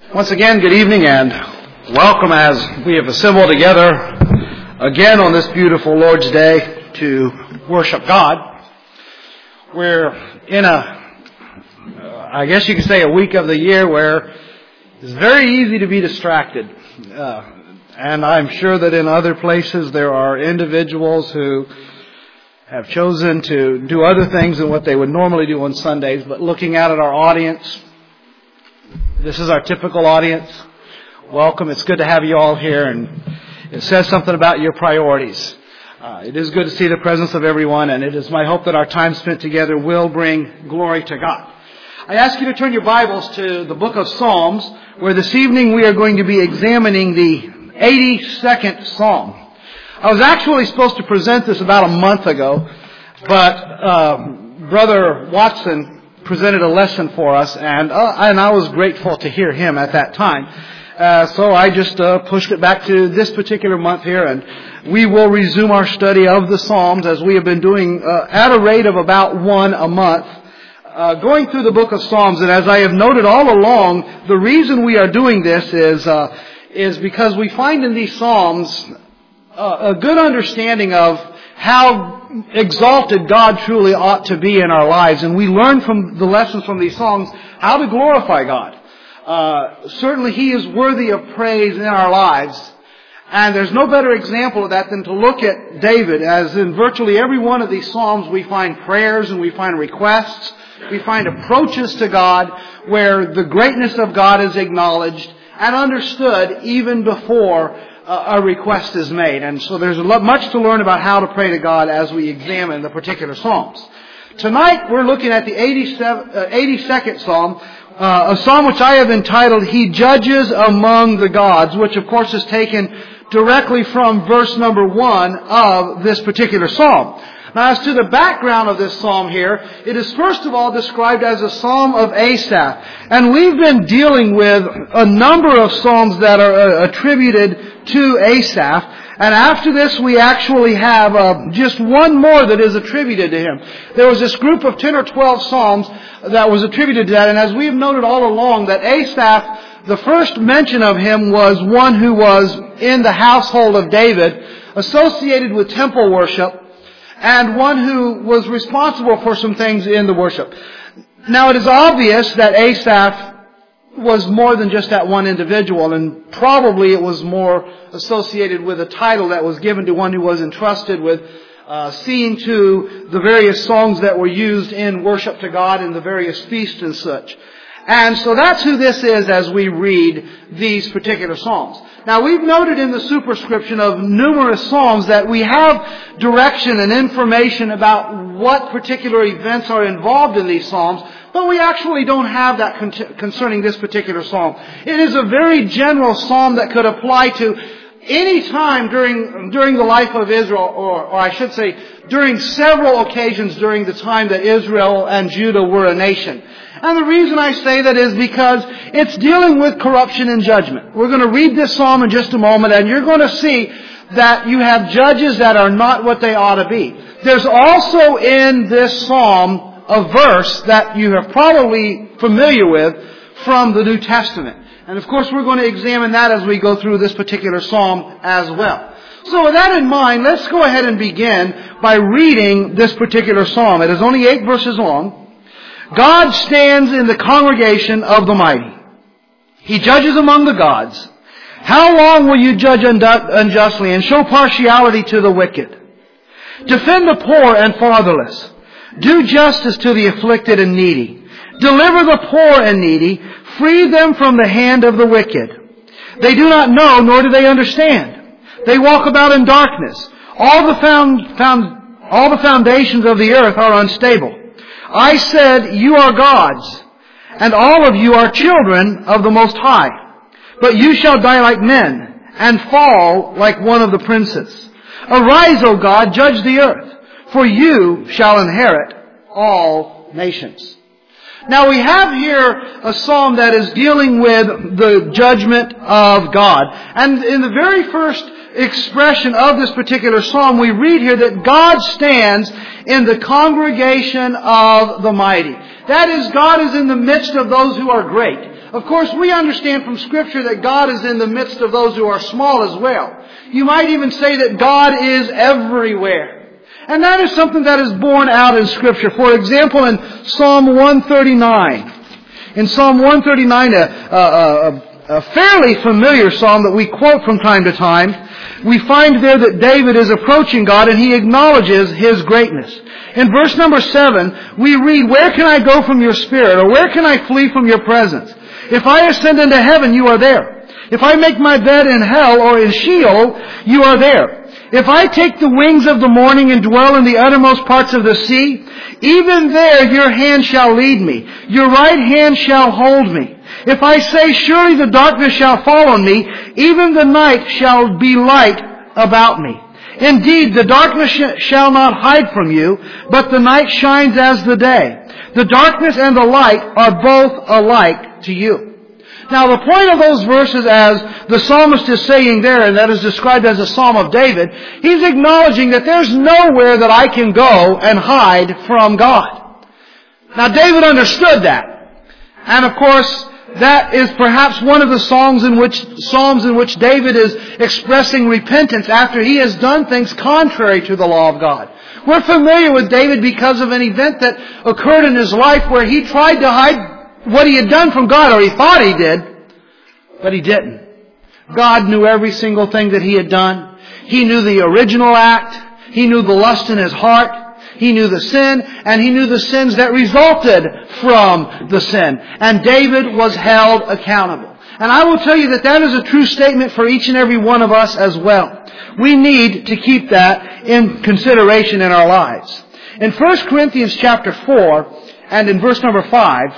Once again, good evening and welcome as we have assembled together again on this beautiful Lord's Day to worship God. We're in I guess you could say a week of the year where it's very easy to be distracted. And I'm sure that in other places there are individuals who have chosen to do other things than what they would normally do on Sundays. But looking out at our audience, this is our typical audience. Welcome. It's good to have you all here, and it says something about your priorities. It is good to see the presence of everyone, and it is my hope that our time spent together will bring glory to God. I ask you to turn your Bibles to the book of Psalms, where this evening we are going to be examining the 82nd Psalm. I was actually supposed to present this about a month ago, but Brother Watson presented a lesson for us, and I was grateful to hear him at that time. So I just pushed it back to this particular month here, and we will resume our study of the Psalms as we have been doing at a rate of about one a month, going through the book of Psalms. And as I have noted all along, the reason we are doing this is because we find in these Psalms a good understanding of how exalted God truly ought to be in our lives. And we learn from the lessons from these Psalms how to glorify God. Certainly He is worthy of praise in our lives. And there's no better example of that than to look at David, as in virtually every one of these Psalms we find prayers and we find requests. We find approaches to God where the greatness of God is acknowledged and understood even before a request is made. And so there's much to learn about how to pray to God as we examine the particular Psalms. Tonight we're looking at the 82nd Psalm, a psalm which I have entitled, He Judges Among the Gods, which of course is taken directly from verse number 1 of this particular psalm. Now, as to the background of this psalm here, it is first of all described as a psalm of Asaph. And we've been dealing with a number of psalms that are attributed to Asaph. And after this, we actually have just one more that is attributed to him. There was this group of 10 or 12 psalms that was attributed to that. And as we have noted all along, that Asaph, the first mention of him was one who was in the household of David, associated with temple worship, and one who was responsible for some things in the worship. Now, it is obvious that Asaph was more than just that one individual, and probably it was more associated with a title that was given to one who was entrusted with seeing to the various songs that were used in worship to God in the various feasts and such. And so that's who this is as we read these particular psalms. Now, we've noted in the superscription of numerous psalms that we have direction and information about what particular events are involved in these psalms, but we actually don't have that concerning this particular psalm. It is a very general psalm that could apply to any time during the life of Israel, or I should say, during several occasions during the time that Israel and Judah were a nation. And the reason I say that is because it's dealing with corruption and judgment. We're going to read this psalm in just a moment, and you're going to see that you have judges that are not what they ought to be. There's also in this psalm a verse that you are probably familiar with from the New Testament. And of course we're going to examine that as we go through this particular psalm as well. So with that in mind, let's go ahead and begin by reading this particular psalm. It is only 8 verses long. God stands in the congregation of the mighty. He judges among the gods. How long will you judge unjustly and show partiality to the wicked? Defend the poor and fatherless. Do justice to the afflicted and needy. Deliver the poor and needy. Free them from the hand of the wicked. They do not know, nor do they understand. They walk about in darkness. All the foundations of the earth are unstable. I said, you are gods, and all of you are children of the Most High. But you shall die like men, and fall like one of the princes. Arise, O God, judge the earth, for you shall inherit all nations. Now we have here a psalm that is dealing with the judgment of God. And in the very first expression of this particular psalm, we read here that God stands in the congregation of the mighty. That is, God is in the midst of those who are great. Of course, we understand from Scripture that God is in the midst of those who are small as well. You might even say that God is everywhere. And that is something that is borne out in Scripture. For example, in Psalm 139. In Psalm 139, a fairly familiar psalm that we quote from time to time, we find there that David is approaching God and he acknowledges His greatness. In verse number 7, we read, "Where can I go from your Spirit? Or where can I flee from your presence? If I ascend into heaven, you are there. If I make my bed in hell or in Sheol, you are there. If I take the wings of the morning and dwell in the uttermost parts of the sea, even there your hand shall lead me. Your right hand shall hold me. If I say, surely the darkness shall fall on me, even the night shall be light about me. Indeed, the darkness shall not hide from you, but the night shines as the day. The darkness and the light are both alike to you." Now, the point of those verses, as the psalmist is saying there, and that is described as a Psalm of David, he's acknowledging that there's nowhere that I can go and hide from God. Now, David understood that. And of course, that is perhaps one of the psalms in which David is expressing repentance after he has done things contrary to the law of God. We're familiar with David because of an event that occurred in his life where he tried to hide what he had done from God, or he thought he did, but he didn't. God knew every single thing that he had done. He knew the original act. He knew the lust in his heart. He knew the sin, and he knew the sins that resulted from the sin. And David was held accountable. And I will tell you that that is a true statement for each and every one of us as well. We need to keep that in consideration in our lives. In 1 Corinthians chapter 4, and in verse number 5,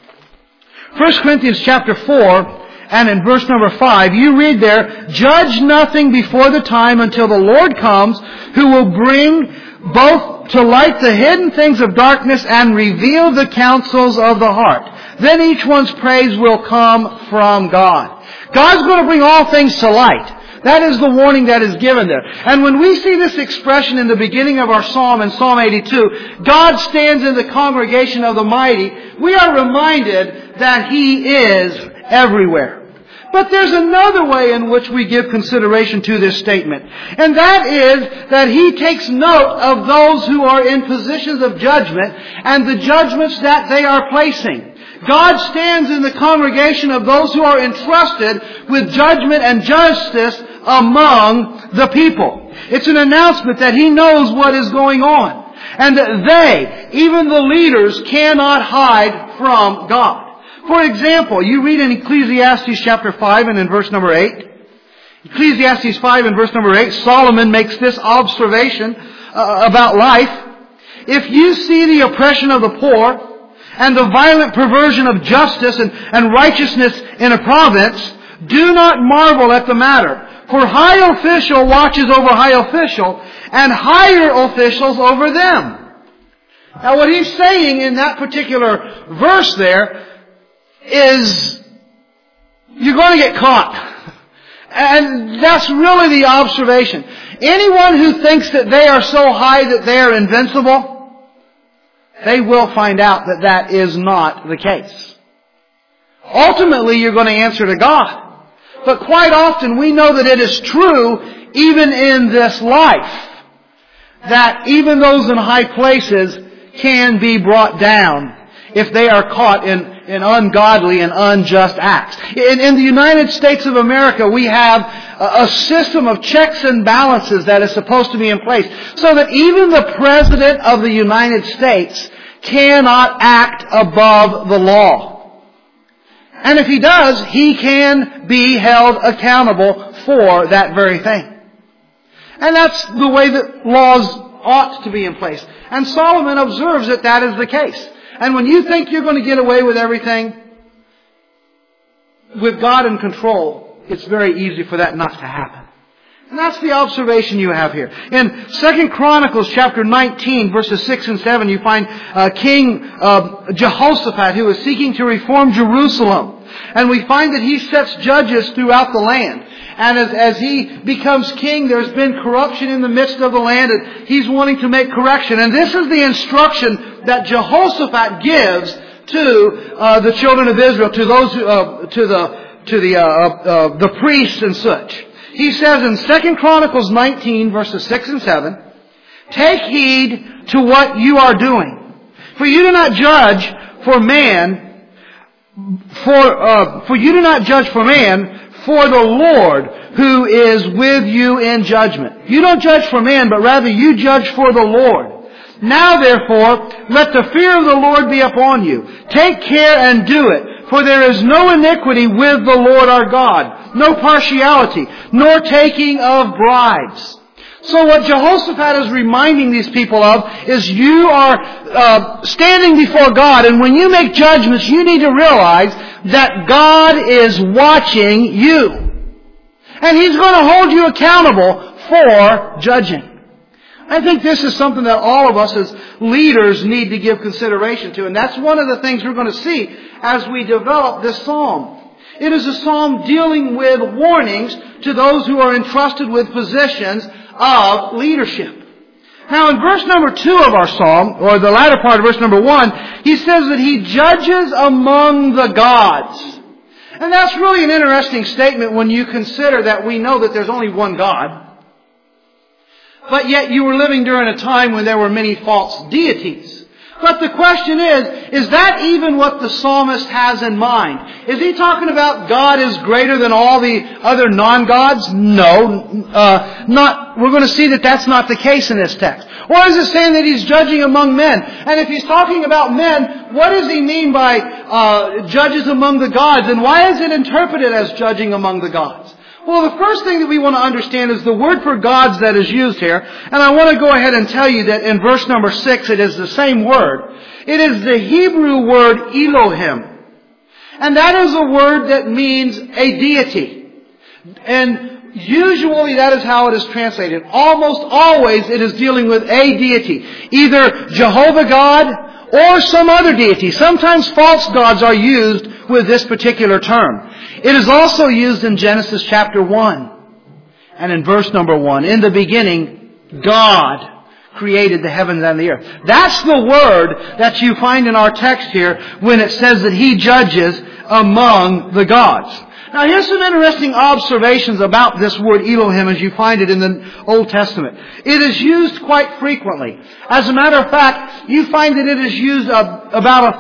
1 Corinthians chapter 4, and in verse number 5, you read there, "Judge nothing before the time until the Lord comes, who will bring both to light the hidden things of darkness and reveal the counsels of the heart. Then each one's praise will come from God." God's going to bring all things to light. That is the warning that is given there. And when we see this expression in the beginning of our psalm, in Psalm 82, God stands in the congregation of the mighty, we are reminded that He is everywhere. But there's another way in which we give consideration to this statement. And that is that He takes note of those who are in positions of judgment and the judgments that they are placing. God stands in the congregation of those who are entrusted with judgment and justice among the people. It's an announcement that He knows what is going on. And that they, even the leaders, cannot hide from God. For example, you read in Ecclesiastes chapter 5 and in verse number 8. Ecclesiastes 5 and verse number 8, Solomon makes this observation about life. "If you see the oppression of the poor, and the violent perversion of justice and righteousness in a province, do not marvel at the matter. For high official watches over high official, and higher officials over them." Now what he's saying in that particular verse there is, you're going to get caught. And that's really the observation. Anyone who thinks that they are so high that they are invincible, they will find out that that is not the case. Ultimately, you're going to answer to God. But quite often, we know that it is true, even in this life, that even those in high places can be brought down if they are caught in ungodly and unjust acts. In the United States of America, we have a system of checks and balances that is supposed to be in place, so that even the President of the United States cannot act above the law. And if he does, he can be held accountable for that very thing. And that's the way that laws ought to be in place. And Solomon observes that that is the case. And when you think you're going to get away with everything, with God in control, it's very easy for that not to happen. And that's the observation you have here. In 2 Chronicles chapter 19, verses 6 and 7, you find King Jehoshaphat, who is seeking to reform Jerusalem. And we find that he sets judges throughout the land. And as he becomes king, there's been corruption in the midst of the land, and he's wanting to make correction. And this is the instruction that Jehoshaphat gives to the children of Israel, to those the priests and such. He says in 2 Chronicles 19, verses 6 and 7, "Take heed to what you are doing, for you do not judge for man, for you do not judge for man, for the Lord who is with you in judgment." You don't judge for man, but rather you judge for the Lord. "Now therefore, let the fear of the Lord be upon you. Take care and do it, for there is no iniquity with the Lord our God, no partiality, nor taking of bribes." So what Jehoshaphat is reminding these people of is you are standing before God, and when you make judgments, you need to realize that God is watching you. And He's going to hold you accountable for judging. I think this is something that all of us as leaders need to give consideration to. And that's one of the things we're going to see as we develop this psalm. It is a psalm dealing with warnings to those who are entrusted with positions of leadership. Now in verse number 2 of our psalm, or the latter part of verse number 1, he says that He judges among the gods. And that's really an interesting statement when you consider that we know that there's only one God. But yet you were living during a time when there were many false deities. But the question is that even what the psalmist has in mind? Is he talking about God is greater than all the other non-gods? No, not. We're going to see that that's not the case in this text. Or is it saying that He's judging among men? And if He's talking about men, what does He mean by judges among the gods? And why is it interpreted as judging among the gods? Well, the first thing that we want to understand is the word for gods that is used here. And I want to go ahead and tell you that in verse number 6, it is the same word. It is the Hebrew word Elohim. And that is a word that means a deity. And usually that is how it is translated. Almost always it is dealing with a deity. Either Jehovah God or some other deity. Sometimes false gods are used with this particular term. It is also used in Genesis chapter 1 and in verse number 1. In the beginning, God created the heavens and the earth. That's the word that you find in our text here when it says that He judges among the gods. Now here's some interesting observations about this word Elohim as you find it in the Old Testament. It is used quite frequently. As a matter of fact, you find that it is used about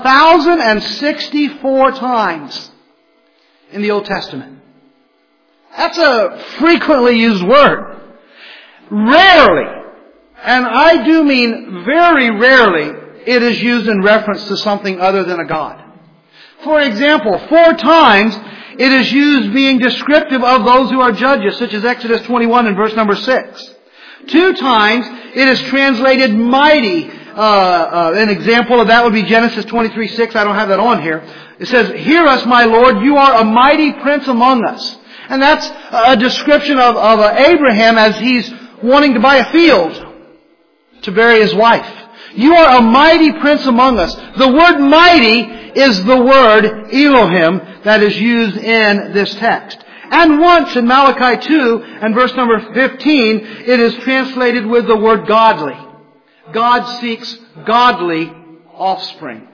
1,064 times in the Old Testament. That's a frequently used word. Rarely, and I do mean very rarely, it is used in reference to something other than a god. For example, 4 times it is used being descriptive of those who are judges, such as Exodus 21 and verse number 6. 2 times it is translated mighty. An example of that would be Genesis 23:6. I don't have that on here. It says, "Hear us, my Lord, you are a mighty prince among us." And that's a description of Abraham as he's wanting to buy a field to bury his wife. You are a mighty prince among us. The word mighty is the word Elohim that is used in this text. And once in Malachi 2 and verse number 15, it is translated with the word godly. God seeks godly offspring.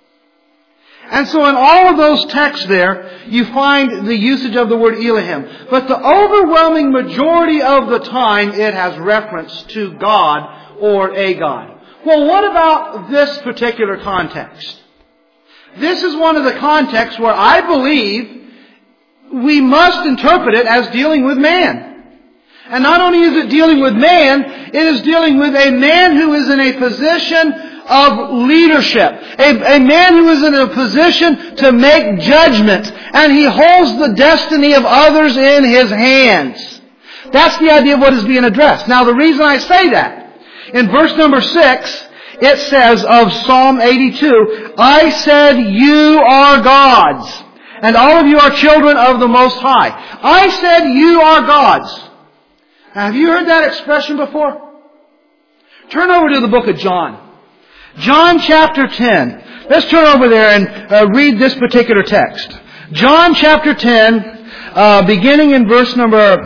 And so in all of those texts there, you find the usage of the word Elohim. But the overwhelming majority of the time, it has reference to God or a God. Well, what about this particular context? This is one of the contexts where I believe we must interpret it as dealing with man. And not only is it dealing with man, it is dealing with a man who is in a position of leadership. A man who is in a position to make judgments. And he holds the destiny of others in his hands. That's the idea of what is being addressed. Now the reason I say that, in verse number 6, it says of Psalm 82, "I said you are gods, and all of you are children of the Most High." I said you are gods. Now, have you heard that expression before? Turn over to the book of John. John chapter 10. Let's turn over there and read this particular text. John chapter 10, beginning in verse number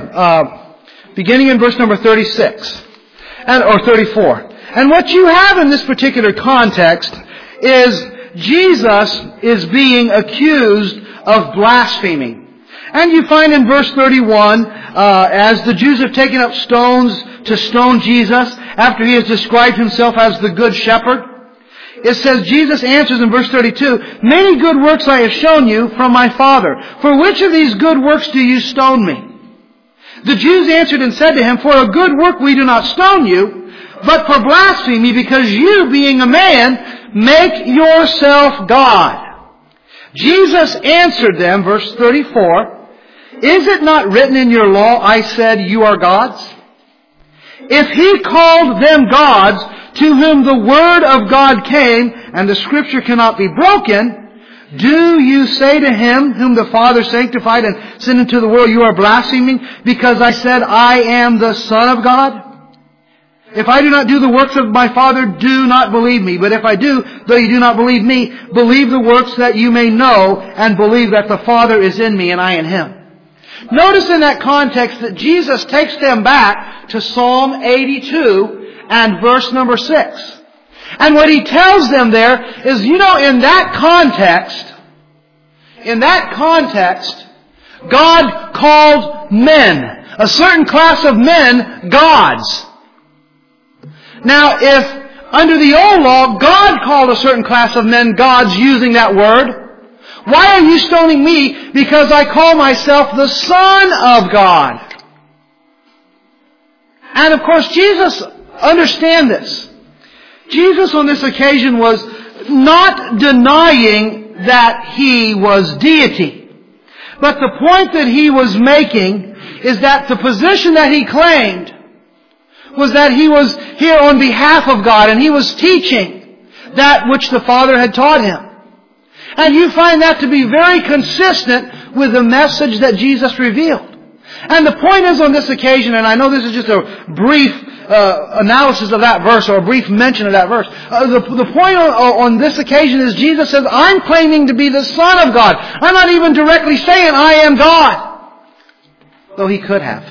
36 or 34. And what you have in this particular context is Jesus is being accused of blaspheming. And you find in verse 31, as the Jews have taken up stones to stone Jesus, after He has described Himself as the Good Shepherd, it says, Jesus answers in verse 32, "Many good works I have shown you from my Father. For which of these good works do you stone me?" The Jews answered and said to Him, "For a good work we do not stone you, but for blasphemy, because you, being a man, make yourself God." Jesus answered them, verse 34, "Is it not written in your law, I said, you are gods?" If He called them gods, to whom the Word of God came, and the Scripture cannot be broken, do you say to Him, whom the Father sanctified and sent into the world, you are blaspheming, because I said, I am the Son of God? If I do not do the works of my Father, do not believe me. But if I do, though you do not believe me, believe the works, that you may know and believe that the Father is in me and I in Him. Notice in that context that Jesus takes them back to Psalm 82 and verse number 6. And what He tells them there is, in that context, God called men, a certain class of men, gods. Now, if under the old law, God called a certain class of men gods using that word, why are you stoning me? Because I call myself the Son of God. And of course, Jesus understand this. Jesus on this occasion was not denying that He was deity. But the point that He was making is that the position that He claimed was that He was here on behalf of God, and He was teaching that which the Father had taught Him. And you find that to be very consistent with the message that Jesus revealed. And the point is on this occasion, and I know this is just a brief analysis of that verse, or a brief mention of that verse. The point on this occasion is Jesus says, I'm claiming to be the Son of God. I'm not even directly saying I am God. Though He could have.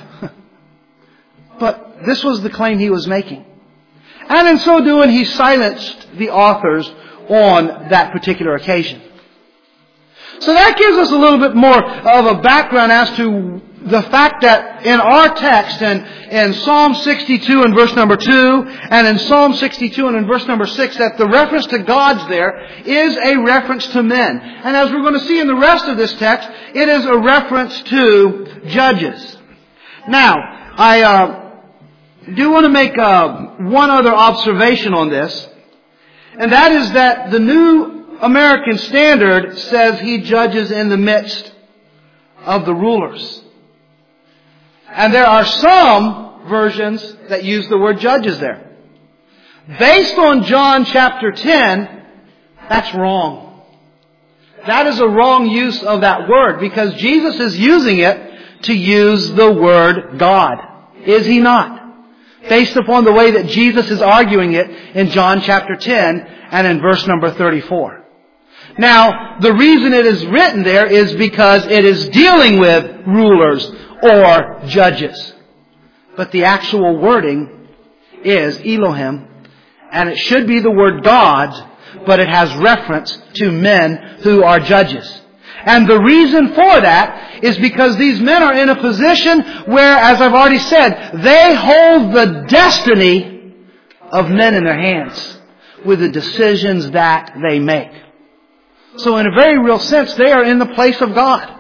But this was the claim He was making. And in so doing, He silenced the authors on that particular occasion. So that gives us a little bit more of a background as to the fact that in our text, in Psalm 62 and verse number 2, and in Psalm 62 and in verse number 6, that the reference to gods there is a reference to men. And as we're going to see in the rest of this text, it is a reference to judges. Now, I do want to make one other observation on this, and that is that the New American Standard says He judges in the midst of the rulers. And there are some versions that use the word judges there. Based on John chapter 10, that's wrong. That is a wrong use of that word, because Jesus is using it to use the word God. Is He not? Based upon the way that Jesus is arguing it in John chapter 10 and in verse number 34. Now, the reason it is written there is because it is dealing with rulers or judges. But the actual wording is Elohim, and it should be the word gods, but it has reference to men who are judges. And the reason for that is because these men are in a position where, as I've already said, they hold the destiny of men in their hands with the decisions that they make. So in a very real sense, they are in the place of God.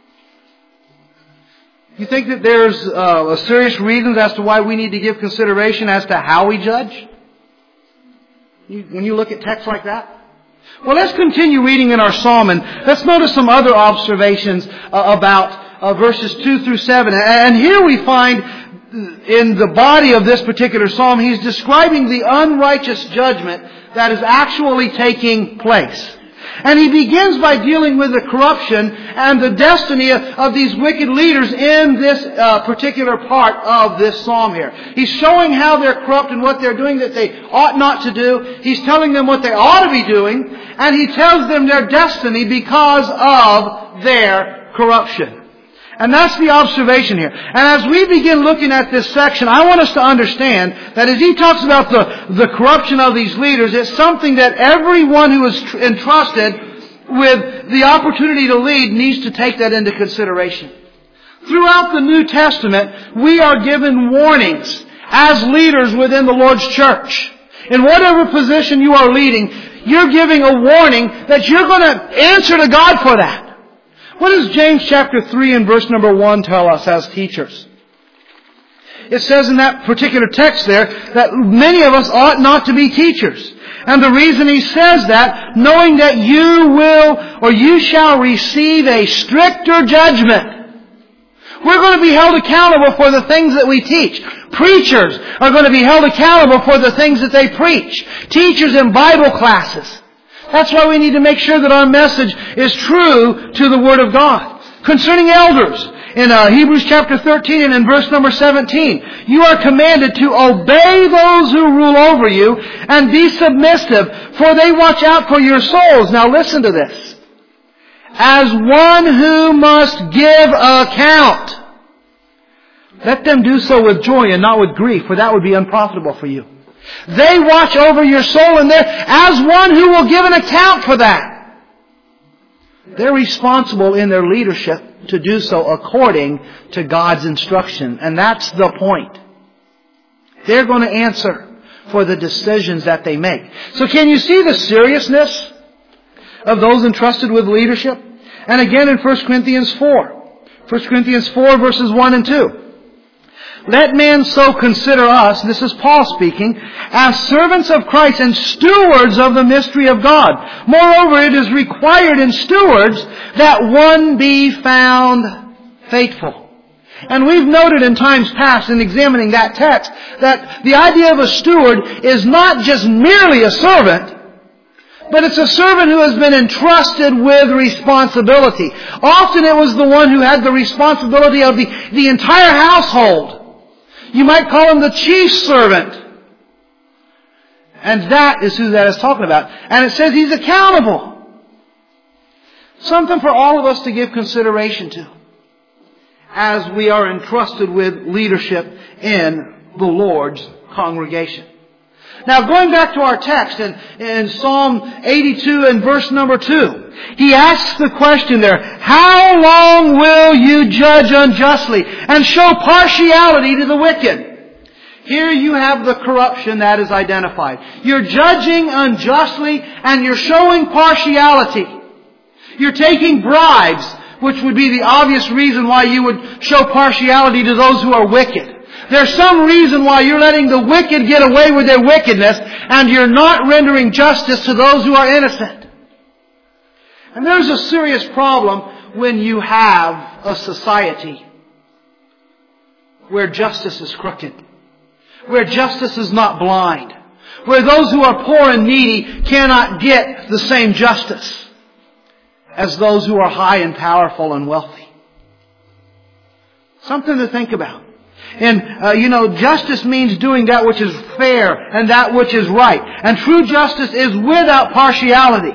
You think that there's a serious reason as to why we need to give consideration as to how we judge? When you look at texts like that? Well, let's continue reading in our psalm, and let's notice some other observations about verses 2 through 7. And here we find in the body of this particular psalm, he's describing the unrighteous judgment that is actually taking place. And he begins by dealing with the corruption and the destiny of these wicked leaders in this particular part of this psalm here. He's showing how they're corrupt and what they're doing that they ought not to do. He's telling them what they ought to be doing. And he tells them their destiny because of their corruption. And that's the observation here. And as we begin looking at this section, I want us to understand that as he talks about the corruption of these leaders, it's something that everyone who is entrusted with the opportunity to lead needs to take that into consideration. Throughout the New Testament, we are given warnings as leaders within the Lord's church. In whatever position you are leading, you're giving a warning that you're going to answer to God for that. What does James chapter 3 and verse number 1 tell us as teachers? It says in that particular text there that many of us ought not to be teachers. And the reason he says that, knowing that you will or you shall receive a stricter judgment. We're going to be held accountable for the things that we teach. Preachers are going to be held accountable for the things that they preach. Teachers in Bible classes. That's why we need to make sure that our message is true to the Word of God. Concerning elders, in Hebrews chapter 13 and in verse number 17, you are commanded to obey those who rule over you and be submissive, for they watch out for your souls. Now listen to this. As one who must give account. Let them do so with joy and not with grief, for that would be unprofitable for you. They watch over your soul, and they're as one who will give an account for that. They're responsible in their leadership to do so according to God's instruction. And that's the point. They're going to answer for the decisions that they make. So can you see the seriousness of those entrusted with leadership? And again in 1 Corinthians 4. 1 Corinthians 4 verses 1 and 2. Let man so consider us, this is Paul speaking, as servants of Christ and stewards of the mystery of God. Moreover, it is required in stewards that one be found faithful. And we've noted in times past in examining that text that the idea of a steward is not just merely a servant, but it's a servant who has been entrusted with responsibility. Often it was the one who had the responsibility of the entire household. You might call him the chief servant. And that is who that is talking about. And it says he's accountable. Something for all of us to give consideration to as we are entrusted with leadership in the Lord's congregation. Now going back to our text in Psalm 82 and verse number 2, he asks the question there, how long will you judge unjustly and show partiality to the wicked? Here you have the corruption that is identified. You're judging unjustly and you're showing partiality. You're taking bribes, which would be the obvious reason why you would show partiality to those who are wicked. There's some reason why you're letting the wicked get away with their wickedness and you're not rendering justice to those who are innocent. And there's a serious problem when you have a society where justice is crooked, where justice is not blind, where those who are poor and needy cannot get the same justice as those who are high and powerful and wealthy. Something to think about. And, justice means doing that which is fair and that which is right. And true justice is without partiality.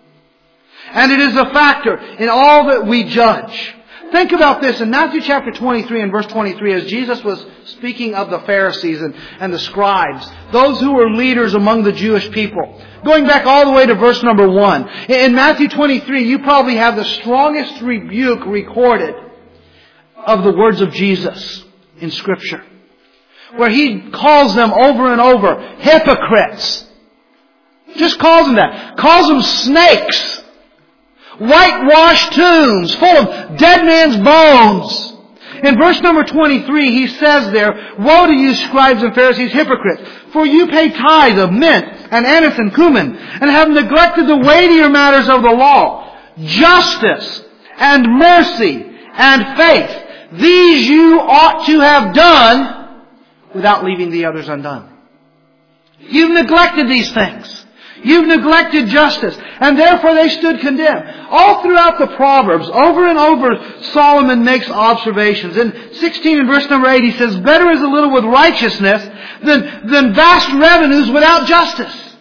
And it is a factor in all that we judge. Think about this in Matthew chapter 23 and verse 23 as Jesus was speaking of the Pharisees and the scribes, those who were leaders among the Jewish people. Going back all the way to verse number 1. In Matthew 23, you probably have the strongest rebuke recorded of the words of Jesus in Scripture, where He calls them over and over hypocrites. Just calls them that. Calls them snakes. Whitewashed tombs full of dead man's bones. In verse number 23, He says there, woe to you scribes and Pharisees, hypocrites, for you pay tithe of mint and anise and cumin, and have neglected the weightier matters of the law, justice and mercy and faith. These you ought to have done without leaving the others undone. You've neglected these things. You've neglected justice, and therefore they stood condemned. All throughout the Proverbs, over and over, Solomon makes observations. In 16 and verse number 8, he says, better is a little with righteousness than vast revenues without justice.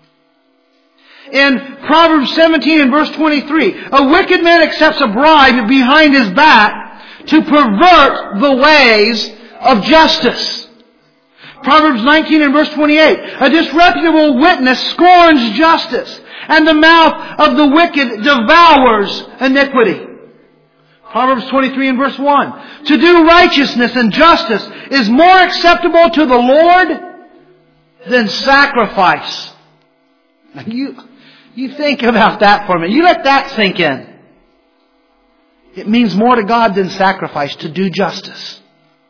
In Proverbs 17 and verse 23, a wicked man accepts a bribe behind his back to pervert the ways of justice. Proverbs 19 and verse 28. A disreputable witness scorns justice, and the mouth of the wicked devours iniquity. Proverbs 23 and verse 1. To do righteousness and justice is more acceptable to the Lord than sacrifice. Now you think about that for a minute. You let that sink in. It means more to God than sacrifice to do justice.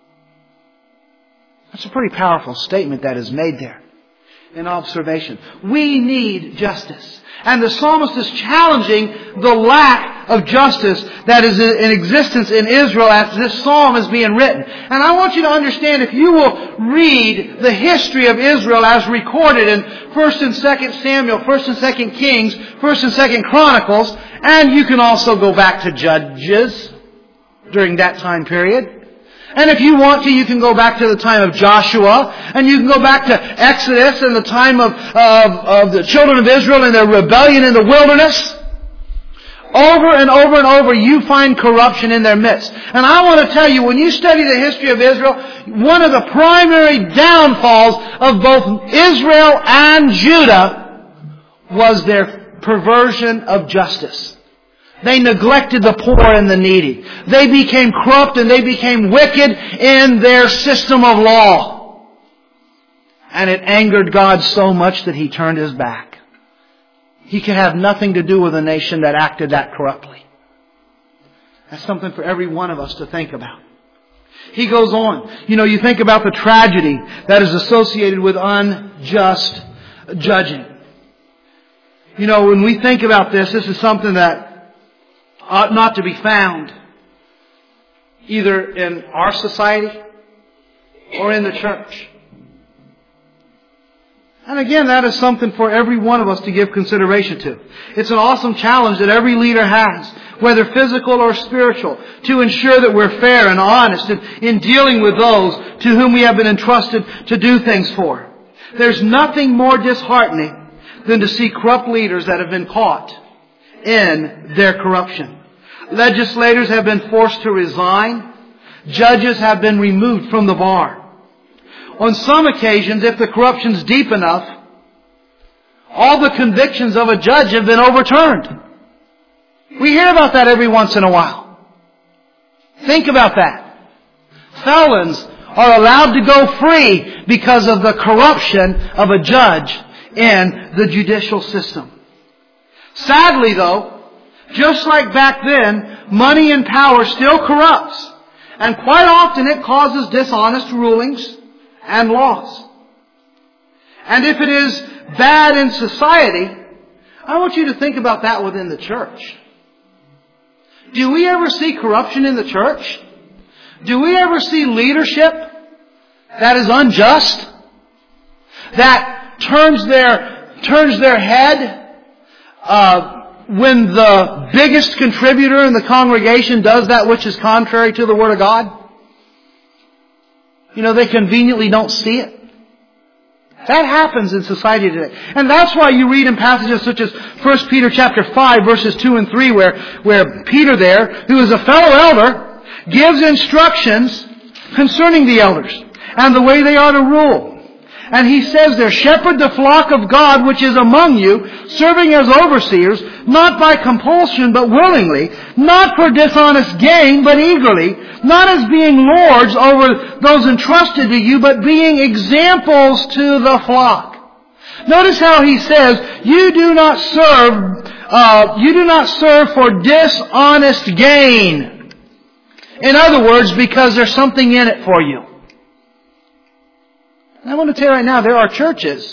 That's a pretty powerful statement that is made there in observation. We need justice. And the psalmist is challenging the lack of justice that is in existence in Israel as this psalm is being written. And I want you to understand, if you will read the history of Israel as recorded in 1st and 2nd Samuel, 1st and 2nd Kings, 1st and 2nd Chronicles, and you can also go back to Judges during that time period. And if you want to, you can go back to the time of Joshua, and you can go back to Exodus and the time of the children of Israel and their rebellion in the wilderness. Over and over and over, you find corruption in their midst. And I want to tell you, when you study the history of Israel, one of the primary downfalls of both Israel and Judah was their perversion of justice. They neglected the poor and the needy. They became corrupt and they became wicked in their system of law. And it angered God so much that He turned His back. He could have nothing to do with a nation that acted that corruptly. That's something for every one of us to think about. He goes on. You think about the tragedy that is associated with unjust judging. When we think about this is something that ought not to be found either in our society or in the church. And again, that is something for every one of us to give consideration to. It's an awesome challenge that every leader has, whether physical or spiritual, to ensure that we're fair and honest in dealing with those to whom we have been entrusted to do things for. There's nothing more disheartening than to see corrupt leaders that have been caught in their corruption. Legislators have been forced to resign. Judges have been removed from the bar. On some occasions, if the corruption's deep enough, all the convictions of a judge have been overturned. We hear about that every once in a while. Think about that. Felons are allowed to go free because of the corruption of a judge in the judicial system. Sadly, though, just like back then, money and power still corrupts. And quite often it causes dishonest rulings and laws. And if it is bad in society, I want you to think about that within the church. Do we ever see corruption in the church? Do we ever see leadership that is unjust? That turns their head when the biggest contributor in the congregation does that which is contrary to the Word of God? They conveniently don't see it. That happens in society today. And that's why you read in passages such as 1 Peter chapter 5 verses 2 and 3 where Peter there, who is a fellow elder, gives instructions concerning the elders and the way they are to rule. And he says there, shepherd the flock of God which is among you, serving as overseers, not by compulsion but willingly, not for dishonest gain but eagerly, not as being lords over those entrusted to you, but being examples to the flock. Notice how he says, you do not serve for dishonest gain. In other words, because there's something in it for you. And I want to tell you right now, there are churches,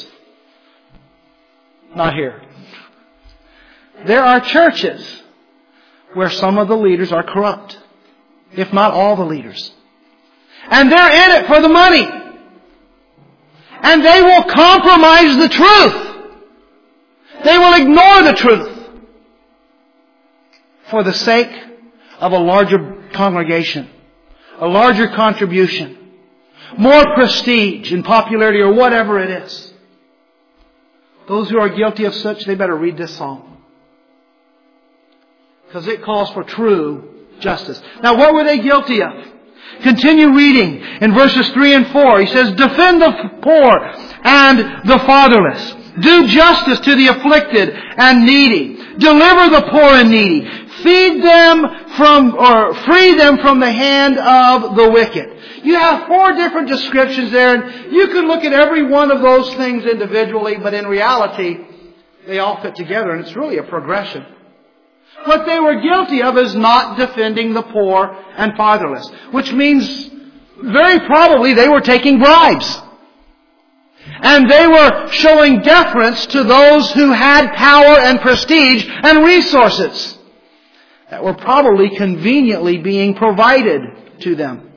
not here, there are churches where some of the leaders are corrupt, if not all the leaders. And they're in it for the money. And they will compromise the truth. They will ignore the truth for the sake of a larger congregation, a larger contribution, more prestige and popularity or whatever it is. Those who are guilty of such, they better read this psalm. Because it calls for true justice. Now, what were they guilty of? Continue reading in verses 3 and 4. He says, defend the poor and the fatherless. Do justice to the afflicted and needy. Deliver the poor and needy. Feed them free them from the hand of the wicked. You have 4 different descriptions there, and you can look at every one of those things individually, but in reality, they all fit together, and it's really a progression. What they were guilty of is not defending the poor and fatherless, which means very probably they were taking bribes. And they were showing deference to those who had power and prestige and resources that were probably conveniently being provided to them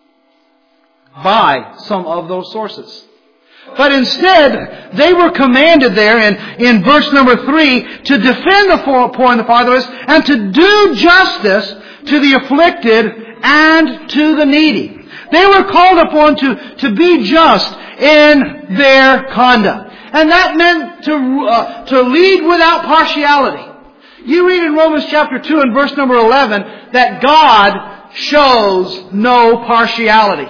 by some of those sources. But instead, they were commanded there in verse number 3 to defend the poor and the fatherless and to do justice to the afflicted and to the needy. They were called upon to be just in their conduct. And that meant to lead without partiality. You read in Romans chapter 2 and verse number 11 that God shows no partiality.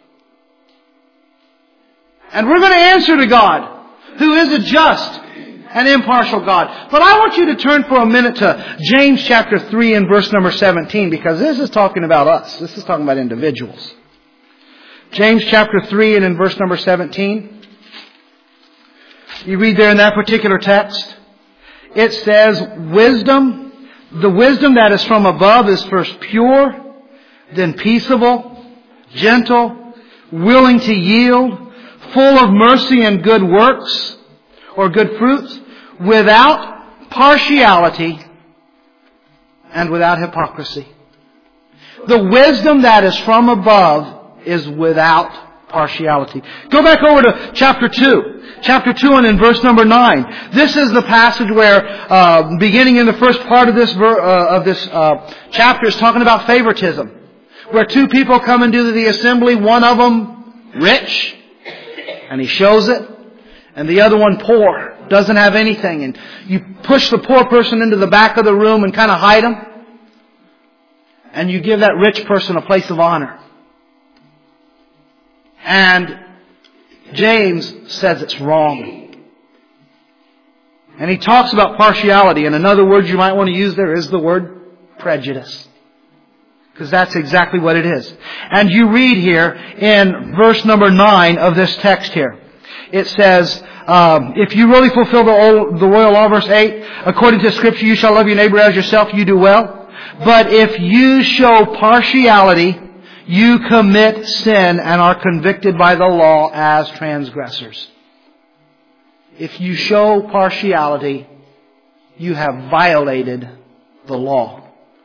And we're going to answer to God, who is a just and impartial God. But I want you to turn for a minute to James chapter 3 and verse number 17, because this is talking about us. This is talking about individuals. James chapter 3 and in verse number 17. You read there in that particular text. It says, wisdom, the wisdom that is from above is first pure, then peaceable, gentle, willing to yield, full of mercy and good works, or good fruits, without partiality and without hypocrisy. The wisdom that is from above is without partiality. Go back over to chapter 2. Chapter 2 and in verse number 9. This is the passage where, beginning in the first part of this chapter, is talking about favoritism. Where 2 people come into the assembly, one of them rich, and he shows it, and the other one poor, doesn't have anything. And you push the poor person into the back of the room and kind of hide him. And you give that rich person a place of honor. And James says it's wrong. And he talks about partiality. And another word you might want to use there is the word prejudice. Because that's exactly what it is. And you read here in verse number 9 of this text here. It says, if you really fulfill the royal law, verse 8, according to Scripture, you shall love your neighbor as yourself, you do well. But if you show partiality, you commit sin and are convicted by the law as transgressors. If you show partiality, you have violated the law.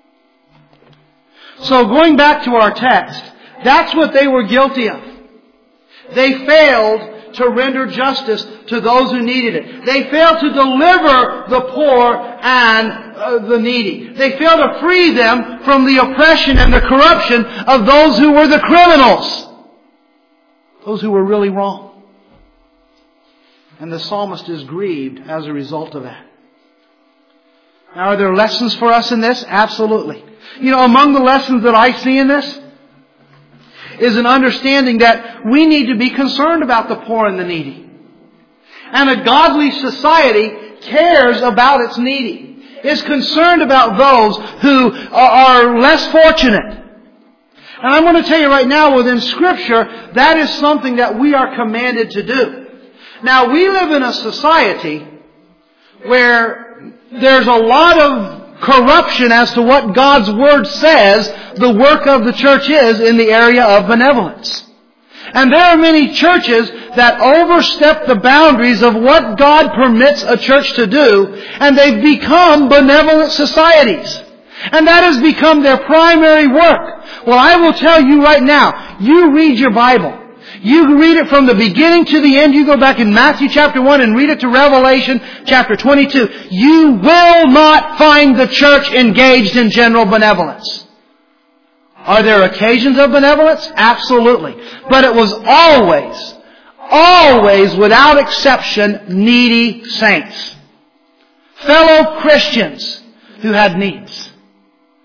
So going back to our text, that's what they were guilty of. They failed to render justice to those who needed it. They failed to deliver the poor and the needy. They failed to free them from the oppression and the corruption of those who were the criminals. Those who were really wrong. And the psalmist is grieved as a result of that. Now, are there lessons for us in this? Absolutely. You know, among the lessons that I see in this is an understanding that we need to be concerned about the poor and the needy. And a godly society cares about its needy, is concerned about those who are less fortunate. And I'm going to tell you right now, within Scripture, that is something that we are commanded to do. Now, we live in a society where there's a lot of corruption as to what God's Word says the work of the church is in the area of benevolence. And there are many churches that overstep the boundaries of what God permits a church to do, and they've become benevolent societies. And that has become their primary work. Well, I will tell you right now, you read your Bible. You read it from the beginning to the end. You go back in Matthew chapter 1 and read it to Revelation chapter 22. You will not find the church engaged in general benevolence. Are there occasions of benevolence? Absolutely. But it was always, without exception, needy saints. Fellow Christians who had needs.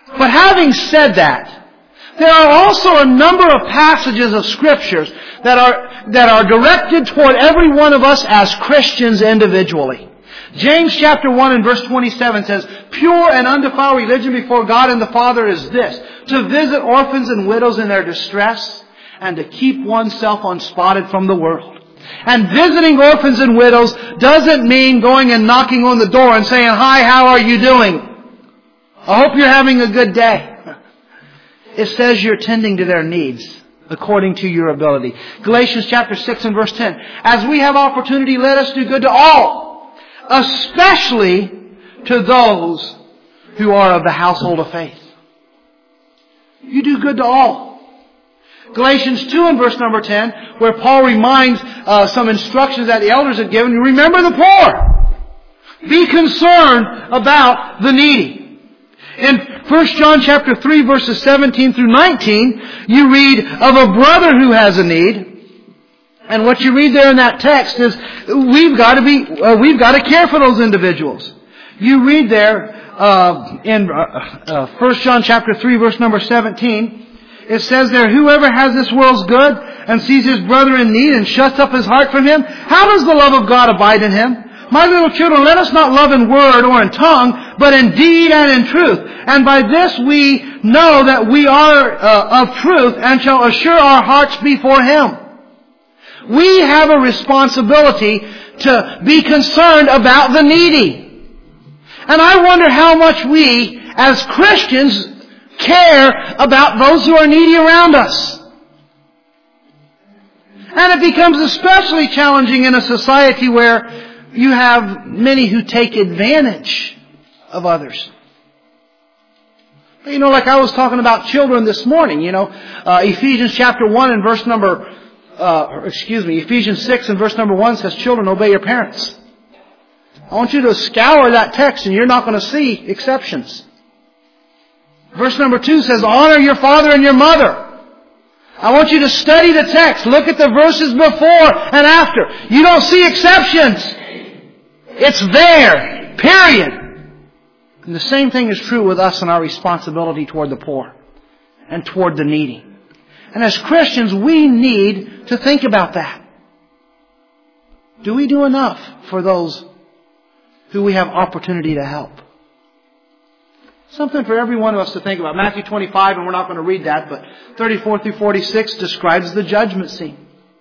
But having said that, there are also a number of passages of Scriptures that are directed toward every one of us as Christians individually. James chapter 1 and verse 27 says, "Pure and undefiled religion before God and the Father is this, to visit orphans and widows in their distress, and to keep oneself unspotted from the world." And visiting orphans and widows doesn't mean going and knocking on the door and saying, "Hi, how are you doing? I hope you're having a good day." It says you're tending to their needs according to your ability. Galatians chapter 6 and verse 10. "As we have opportunity, let us do good to all, especially to those who are of the household of faith." You do good to all. Galatians 2 and verse number 10, where Paul reminds some instructions that the elders had given. Remember the poor. Be concerned about the needy. In 1 John chapter 3 verses 17 through 19, you read of a brother who has a need. And what you read there in that text is we've got to care for those individuals. You read there in 1 John chapter 3 verse number 17, it says there, "Whoever has this world's good and sees his brother in need and shuts up his heart from him, how does the love of God abide in him? My little children, let us not love in word or in tongue, but in deed and in truth. And by this we know that we are of truth and shall assure our hearts before Him." We have a responsibility to be concerned about the needy. And I wonder how much we, as Christians, care about those who are needy around us. And it becomes especially challenging in a society where you have many who take advantage of others. Like I was talking about children this morning, Ephesians chapter 1 and verse number, Ephesians 6 and verse number 1 says, "Children, obey your parents." I want you to scour that text and you're not going to see exceptions. Verse number 2 says, "Honor your father and your mother." I want you to study the text. Look at the verses before and after. You don't see exceptions. It's there. Period. And the same thing is true with us and our responsibility toward the poor and toward the needy. And as Christians, we need to think about that. Do we do enough for those who we have opportunity to help? Something for every one of us to think about. Matthew 25, and we're not going to read that, but 34 through 46 describes the judgment scene.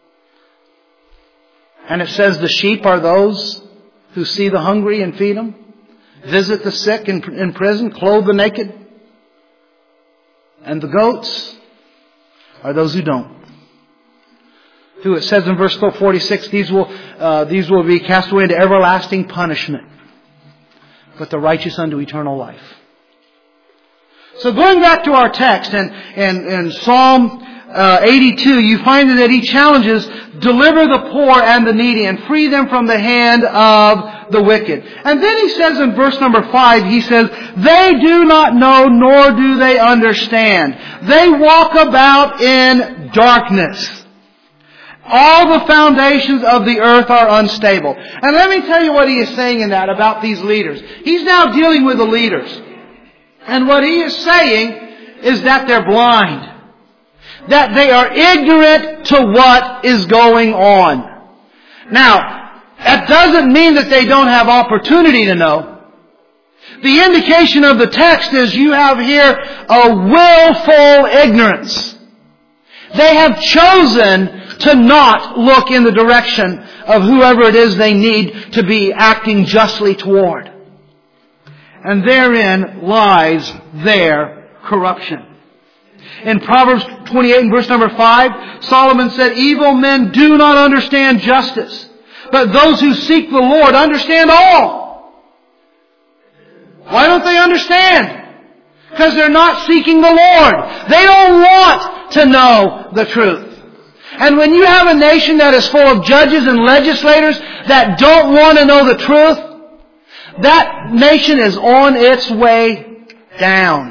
And it says the sheep are those who see the hungry and feed them, visit the sick in prison, clothe the naked. And the goats are those who don't. Who it says in verse 46, these will be cast away into everlasting punishment, but the righteous unto eternal life. So going back to our text, in Psalm 82, you find that he challenges, deliver the poor and the needy and free them from the hand of the wicked. And then he says in verse number 5, he says, "They do not know nor do they understand. They walk about in darkness. All the foundations of the earth are unstable." And let me tell you what he is saying in that about these leaders. He's now dealing with the leaders. And what he is saying is that they're blind. That they are ignorant to what is going on. Now, that doesn't mean that they don't have opportunity to know. The indication of the text is you have here a willful ignorance. They have chosen to not look in the direction of whoever it is they need to be acting justly toward. And therein lies their corruption. In Proverbs 28 and verse number 5, Solomon said, "Evil men do not understand justice, but those who seek the Lord understand all." Why don't they understand? Because they're not seeking the Lord. They don't want to know the truth. And when you have a nation that is full of judges and legislators that don't want to know the truth, that nation is on its way down.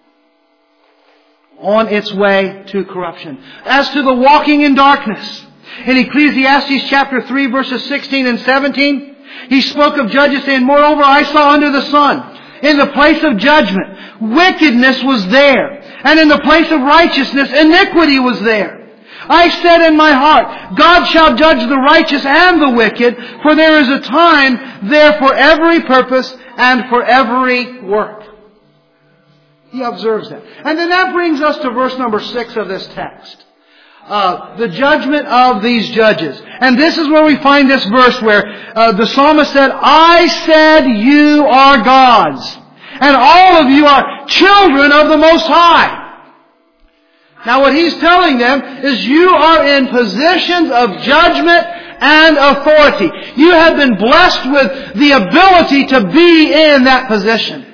On its way to corruption. As to the walking in darkness, in Ecclesiastes chapter 3 verses 16 and 17, he spoke of judges saying, "Moreover, I saw under the sun in the place of judgment, wickedness was there. And in the place of righteousness, iniquity was there. I said in my heart, God shall judge the righteous and the wicked, for there is a time there for every purpose and for every work. He observes that. And then that brings us to verse number 6 of this text. The judgment of these judges. And this is where we find this verse where the psalmist said, I said you are gods, and all of you are children of the Most High. Now what he's telling them is you are in positions of judgment and authority. You have been blessed with the ability to be in that position.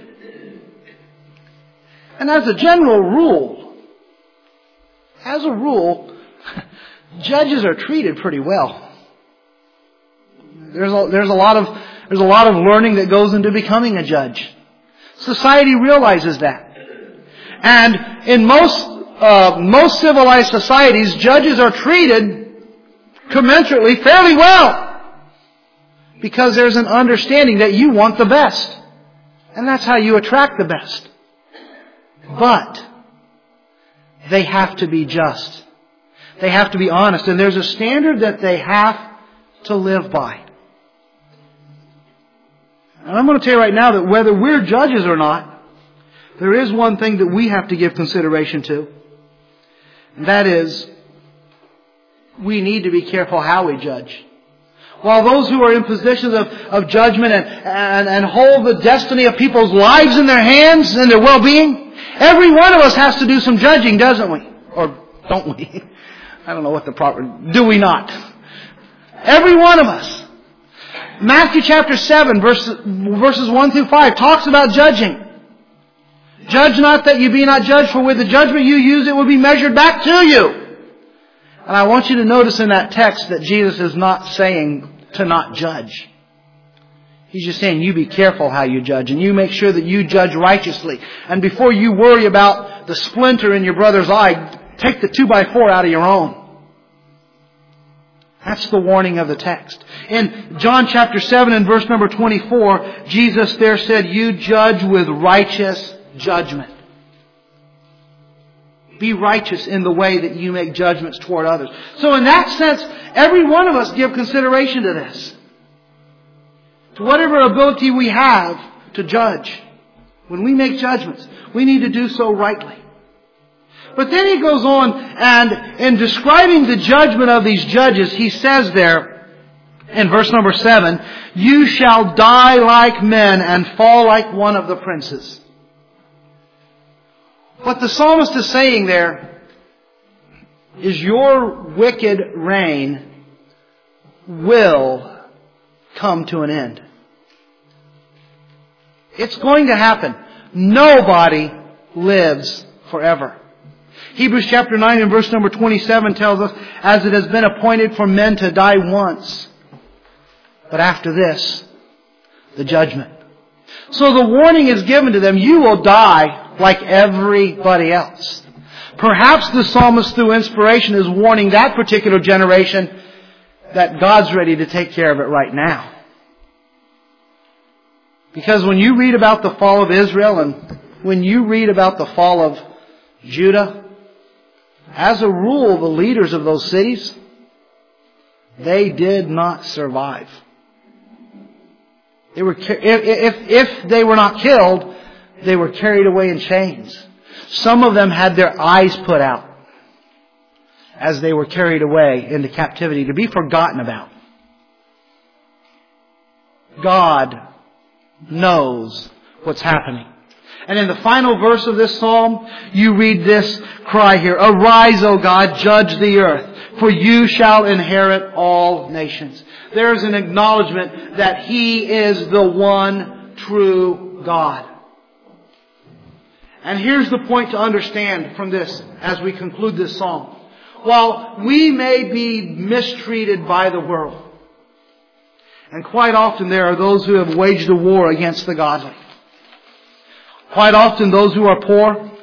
And as a general rule, judges are treated pretty well. There's a lot of learning that goes into becoming a judge. Society realizes that. And in most civilized societies, judges are treated commensurately fairly well. Because there's an understanding that you want the best. And that's how you attract the best. But they have to be just. They have to be honest. And there's a standard that they have to live by. And I'm going to tell you right now that whether we're judges or not, there is one thing that we have to give consideration to. And that is, we need to be careful how we judge. While those who are in positions of judgment and hold the destiny of people's lives in their hands and their well-being, every one of us has to do some judging, doesn't we? Or don't we? I don't know what the proper... Do we not? Every one of us. Matthew chapter 7, verses 1 through 5, talks about judging. Judge not that you be not judged, for with the judgment you use it will be measured back to you. And I want you to notice in that text that Jesus is not saying to not judge. He's just saying you be careful how you judge, and you make sure that you judge righteously. And before you worry about the splinter in your brother's eye, take the 2x4 out of your own. That's the warning of the text. In John chapter 7 and verse number 24, Jesus there said, you judge with righteous judgment. Be righteous in the way that you make judgments toward others. So in that sense, every one of us give consideration to this. To whatever ability we have to judge. When we make judgments, we need to do so rightly. But then he goes on, and in describing the judgment of these judges, he says there in verse number 7, you shall die like men and fall like one of the princes. What the psalmist is saying there is your wicked reign will come to an end. It's going to happen. Nobody lives forever. Hebrews chapter 9 and verse number 27 tells us, as it has been appointed for men to die once, but after this, the judgment. So the warning is given to them, you will die like everybody else. Perhaps the psalmist, through inspiration, is warning that particular generation that God's ready to take care of it right now. Because when you read about the fall of Israel and when you read about the fall of Judah, as a rule, the leaders of those cities, they did not survive. They were, if they were not killed, they were carried away in chains. Some of them had their eyes put out as they were carried away into captivity to be forgotten about. God knows what's happening. And in the final verse of this psalm, you read this cry here, arise, O God, judge the earth, for you shall inherit all nations. There's an acknowledgement that He is the one true God. And here's the point to understand from this as we conclude this psalm. While we may be mistreated by the world, and quite often there are those who have waged a war against the godly. Quite often those who are poor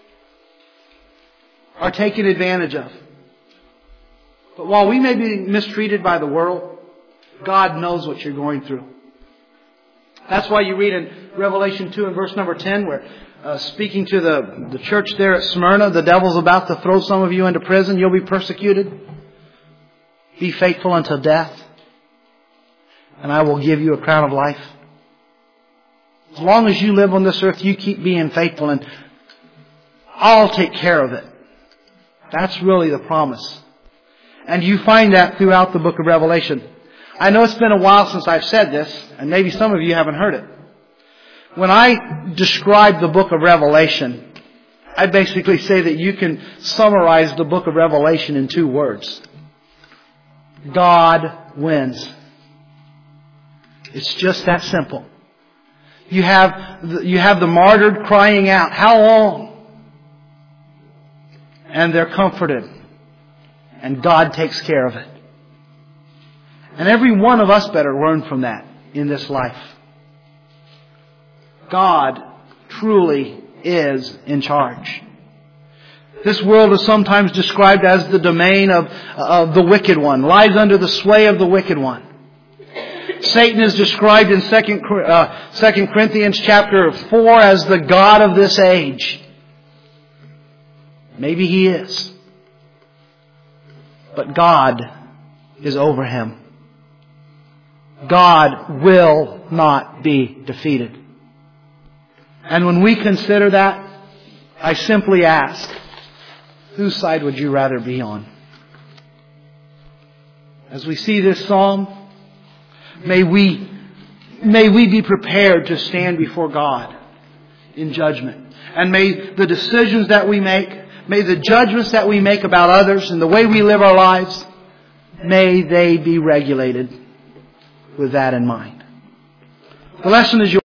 are taken advantage of. But while we may be mistreated by the world, God knows what you're going through. That's why you read in Revelation 2 and verse number 10 where speaking to the church there at Smyrna, the devil's about to throw some of you into prison. You'll be persecuted. Be faithful until death, and I will give you a crown of life. As long as you live on this earth, you keep being faithful and I'll take care of it. That's really the promise. And you find that throughout the book of Revelation. I know it's been a while since I've said this, and maybe some of you haven't heard it. When I describe the book of Revelation, I basically say that you can summarize the book of Revelation in 2 words. God wins. It's just that simple. You have the martyred crying out, "How long?" And they're comforted. And God takes care of it. And every one of us better learn from that in this life. God truly is in charge. This world is sometimes described as the domain of the wicked one, lies under the sway of the wicked one. Satan is described in 2 Corinthians chapter 4 as the god of this age. Maybe he is. But God is over him. God will not be defeated. And when we consider that, I simply ask, whose side would you rather be on? As we see this psalm, may we be prepared to stand before God in judgment. And may the decisions that we make, may the judgments that we make about others and the way we live our lives, may they be regulated with that in mind. The lesson is yours.